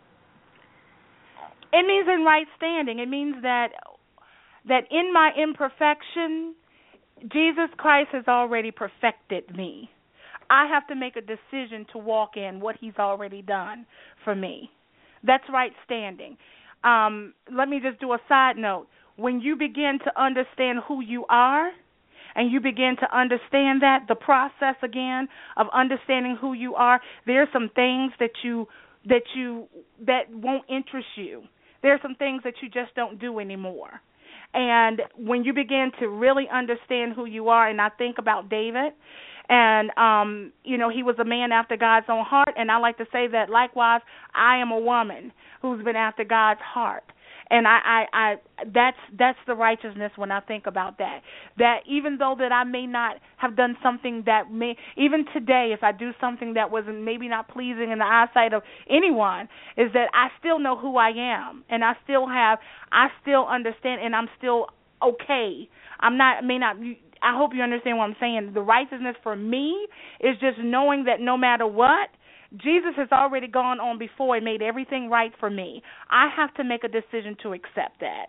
It means in right standing. It means that that in my imperfection, Jesus Christ has already perfected me. I have to make a decision to walk in what he's already done for me. That's right standing. Um, let me just do a side note. When you begin to understand who you are, and you begin to understand that, the process again of understanding who you are, there's some things that you that you that won't interest you. There are some things that you just don't do anymore. And when you begin to really understand who you are, and I think about David, and, um, you know, he was a man after God's own heart, and I like to say that, likewise, I am a woman who's been after God's heart. And I, I, I that's that's the righteousness when I think about that. That even though that I may not have done something that may, even today, if I do something that was maybe not pleasing in the eyesight of anyone, is that I still know who I am, and I still have, I still understand, and I'm still okay. I'm not, may not. I hope you understand what I'm saying. The righteousness for me is just knowing that no matter what, Jesus has already gone on before and made everything right for me. I have to make a decision to accept that.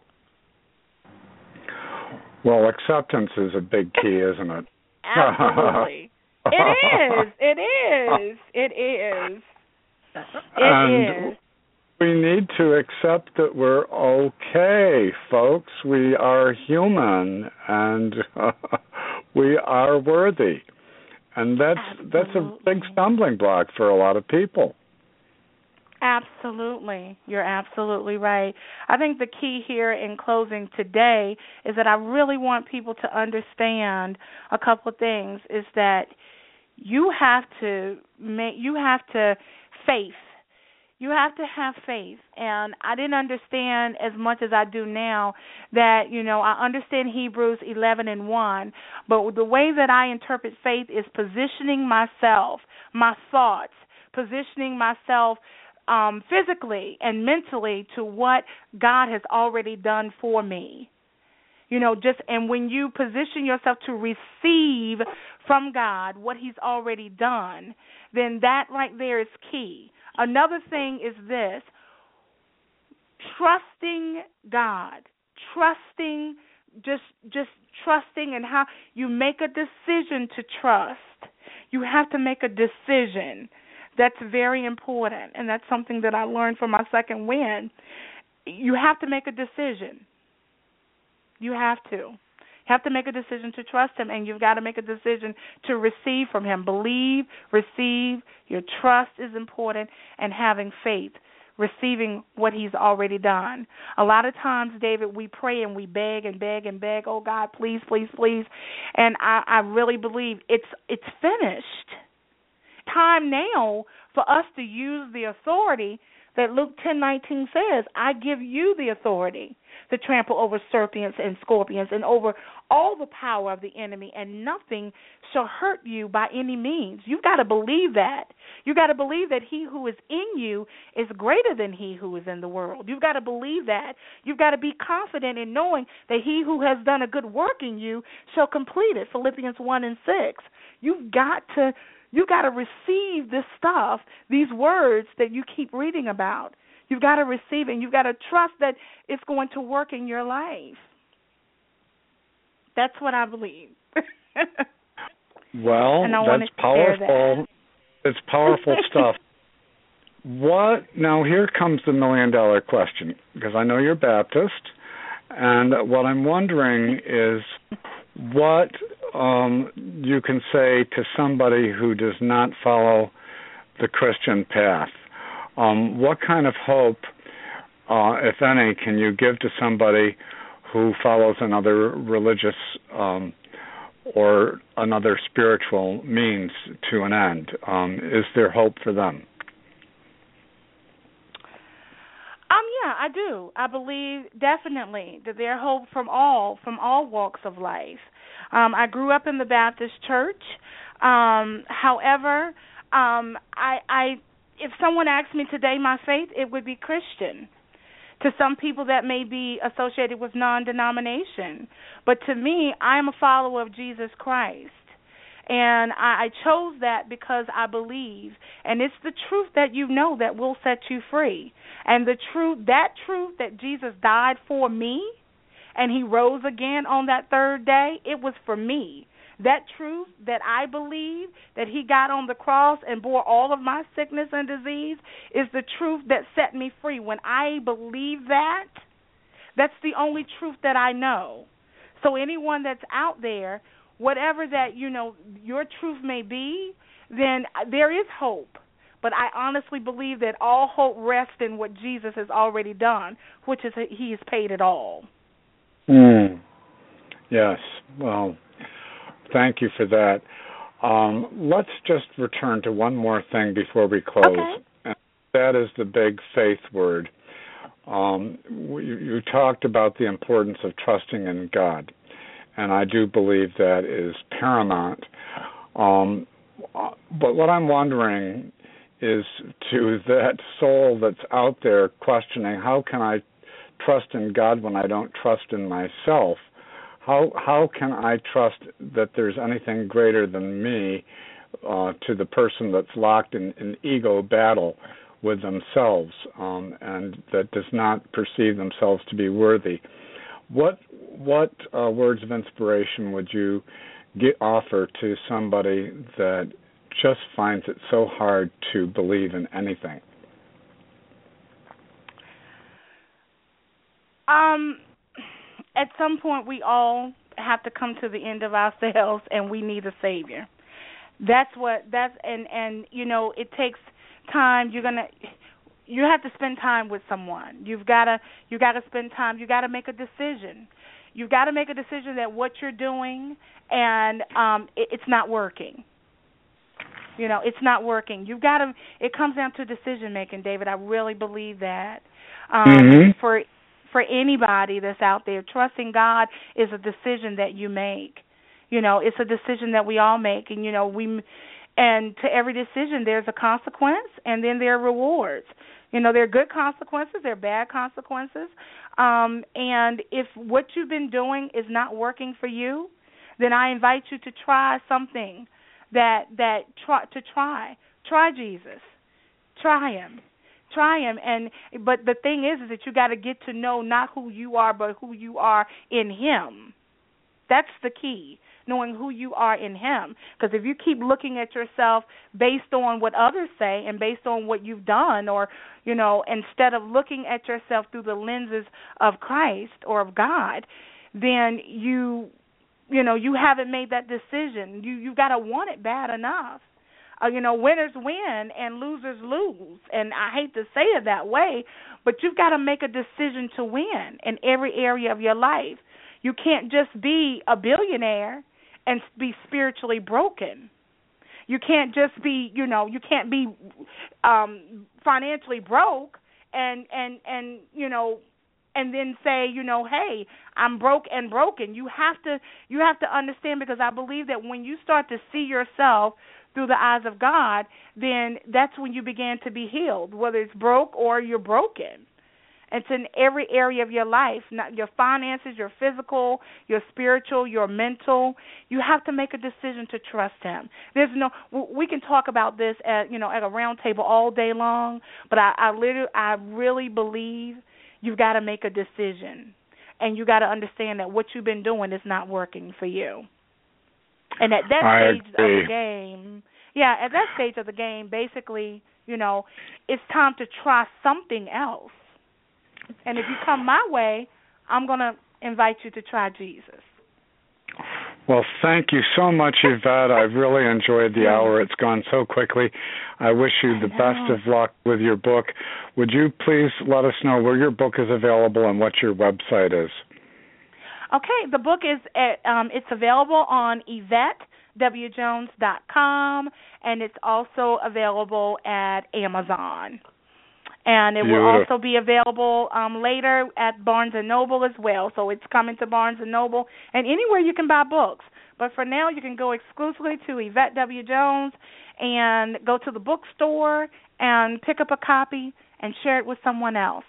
Well, acceptance is a big key, isn't it? Absolutely. It is. It is. It is. It and is. We need to accept that we're okay, folks. We are human, and uh, we are worthy. And that's Absolutely. that's a big stumbling block for a lot of people. Absolutely. You're absolutely right. I think the key here in closing today is that I really want people to understand a couple of things, is that you have to make, you have to faith. You have to have faith. And I didn't understand as much as I do now that, you know, I understand Hebrews eleven and one, but the way that I interpret faith is positioning myself, my thoughts, positioning myself um, physically and mentally to what God has already done for me. You know, just, and when you position yourself to receive from God what he's already done, then that right there is key. Another thing is this: trusting God, trusting, just just trusting, and how you make a decision to trust. You have to make a decision. That's very important, and that's something that I learned from my second win. You have to make a decision. You have to. You have to make a decision to trust him, and you've got to make a decision to receive from him. Believe, receive. Your trust is important, and having faith, receiving what he's already done. A lot of times, David, we pray and we beg and beg and beg, oh, God, please, please, please. And I, I really believe it's it's finished. Time now for us to use the authority that Luke ten nineteen says, I give you the authority to trample over serpents and scorpions and over all the power of the enemy, and nothing shall hurt you by any means. You've got to believe that. You've got to believe that he who is in you is greater than he who is in the world. You've got to believe that. You've got to be confident in knowing that he who has done a good work in you shall complete it, Philippians one and six. You've got to You've got to receive this stuff, these words that you keep reading about. You've got to receive it, and you've got to trust that it's going to work in your life. That's what I believe. Well, that's powerful. That. It's powerful stuff. What? Now, here comes the million-dollar question, because I know you're Baptist, and what I'm wondering is what um, you can say to somebody who does not follow the Christian path. Um, what kind of hope, uh, if any, can you give to somebody who follows another religious um, or another spiritual means to an end? Um, is there hope for them? Um, yeah, I do. I believe definitely that there's hope from all, from all walks of life. Um, I grew up in the Baptist church. Um, however, um, I, I, if someone asked me today my faith, it would be Christian. To some people that may be associated with non-denomination. But to me, I am a follower of Jesus Christ. And I, I chose that because I believe, and it's the truth that you know that will set you free. And the truth, that truth that Jesus died for me, and he rose again on that third day, it was for me. That truth that I believe that he got on the cross and bore all of my sickness and disease is the truth that set me free. When I believe that, that's the only truth that I know. So anyone that's out there, whatever that, you know, your truth may be, then there is hope. But I honestly believe that all hope rests in what Jesus has already done, which is he has paid it all. Mm. Yes. Well, thank you for that. Um, let's just return to one more thing before we close. Okay. And that is the big faith word. Um, you, you talked about the importance of trusting in God, and I do believe that is paramount. Um, but what I'm wondering is, to that soul that's out there questioning, how can I trust in God when I don't trust in myself? How how can I trust that there's anything greater than me, uh, to the person that's locked in an ego battle with themselves, um, and that does not perceive themselves to be worthy? What what uh, words of inspiration would you get, offer to somebody that just finds it so hard to believe in anything? Um, at some point, we all have to come to the end of ourselves, and we need a Savior. That's what that's and and you know, it takes time. You're gonna you have to spend time with someone. You've gotta you gotta spend time. You gotta make a decision. You've got to make a decision that what you're doing and um, it, it's not working. You know, it's not working. You've got to. It comes down to decision making, David. I really believe that. Um, mm-hmm. For for anybody that's out there, trusting God is a decision that you make. You know, it's a decision that we all make, and you know, we and to every decision there's a consequence, and then there are rewards. You know, there are good consequences, there are bad consequences, um, and if what you've been doing is not working for you, then I invite you to try something. That that try to try try Jesus, try him, try him, and but the thing is, is that you got to get to know not who you are, but who you are in Him. That's the key, knowing who you are in Him. Because if you keep looking at yourself based on what others say and based on what you've done, or you know, instead of looking at yourself through the lenses of Christ or of God, then you. You know, you haven't made that decision. You you've got to want it bad enough. Uh, you know, winners win and losers lose. And I hate to say it that way, but you've got to make a decision to win in every area of your life. You can't just be a billionaire and be spiritually broken. You can't just be, you know, you can't be um, financially broke and and and you know. And then say, you know, hey, I'm broke and broken. You have to, you have to understand, because I believe that when you start to see yourself through the eyes of God, then that's when you begin to be healed, whether it's broke or you're broken. It's in every area of your life, not your finances, your physical, your spiritual, your mental. You have to make a decision to trust Him. There's no, we can talk about this at, you know, at a round table all day long, but I, I literally, I really believe. You've got to make a decision, and you got to understand that what you've been doing is not working for you. And at that I stage agree. of the game, yeah, at that stage of the game, basically, you know, it's time to try something else. And if you come my way, I'm going to invite you to try Jesus. Well, thank you so much, Yvette. I've really enjoyed the hour. It's gone so quickly. I wish you the best of luck with your book. Would you please let us know where your book is available and what your website is? Okay, the book is at, um, it's available on Yvette W Jones dot com, and it's also available at Amazon. And it Beautiful. will also be available um, later at Barnes and Noble as well. So it's coming to Barnes and Noble and anywhere you can buy books. But for now, you can go exclusively to Yvette W. Jones and go to the bookstore and pick up a copy and share it with someone else.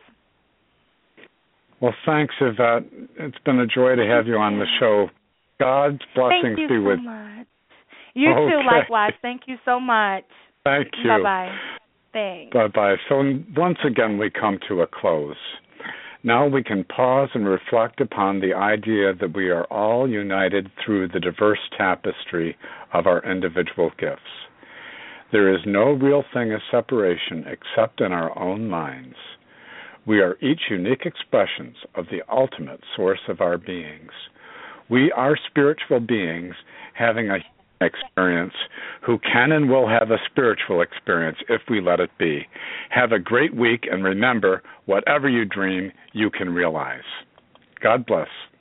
Well, thanks, Yvette. It's been a joy to have you on the show. God's blessings Thank you be so with much. You okay. too, likewise. Thank you so much. Thank you. Bye-bye. Thanks. Bye-bye. So once again, we come to a close. Now we can pause and reflect upon the idea that we are all united through the diverse tapestry of our individual gifts. There is no real thing as separation except in our own minds. We are each unique expressions of the ultimate source of our beings. We are spiritual beings having a experience who can and will have a spiritual experience if we let it be. Have a great week, and remember, whatever you dream, you can realize. God bless.